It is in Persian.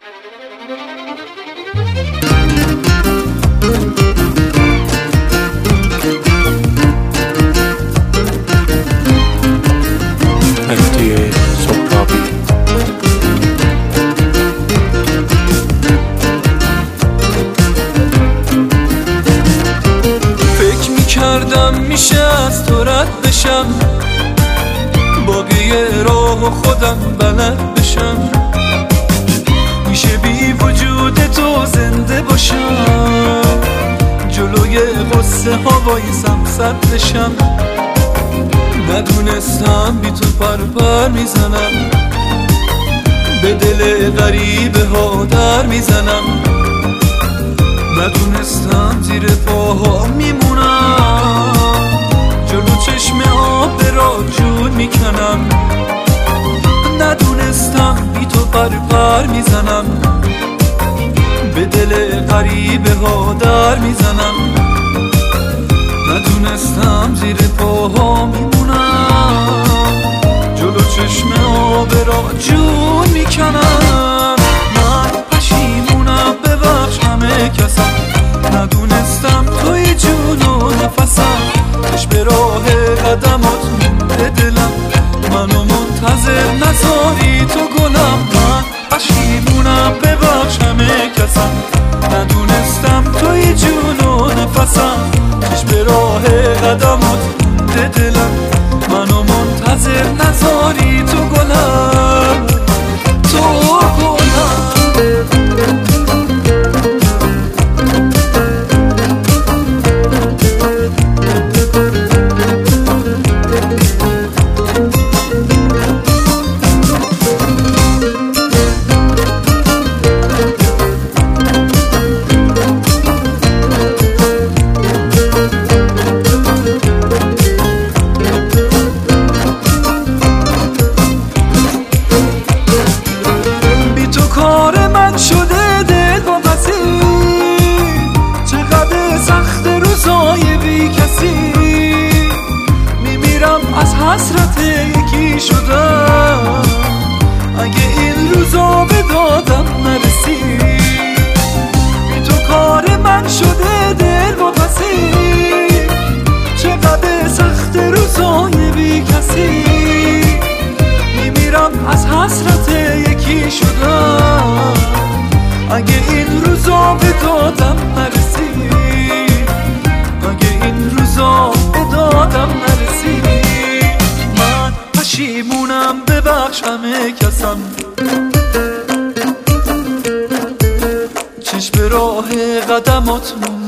کردم میشه از تو رد بشم، باقی راه خودم بلد بشم، میشه بی وجود تو زنده باشم، جلوی غصه ها وایسم صد بشم، ندونستم بی تو پر میزنم، به دل غریبه ها در میزنم، ندونستم زیر پاها میمونم، جلو چشم آب را جون میکنم، ندونستم بی تو پر میزنم، به دل غریبه ها در میزنم، ندونستم زیر پاها میمونم، جلو چشم آب را جون میکنم. من پشیمونم، ببخش همه کسم، ندونستم توی جون و نفسم، کش به راه قدمات مونده دلم، منو منتظر نذاری تو گلم. من پشیمونم، ببخش همه کسم، ندونستم توی جون و نفسم، کش به راه قدمات مونده دلم، منو منتظر نذاری تو گلم، تو گلم. کار من شده دل با بسی، چقدر سخت روزای بی کسی، میمیرم از حسرت یکی شدم، اگه این روزا به دادم نرسی، بی تو کار من شده دل با بسی، چقدر سخت روزای بی کسی، میمیرم از حسرت یکی شدم، اگه این روزا به دادم نرسی، اگه این روزا به دادم نرسی. من پشیمونم، ببخش همه کسم، چشم راه قدمات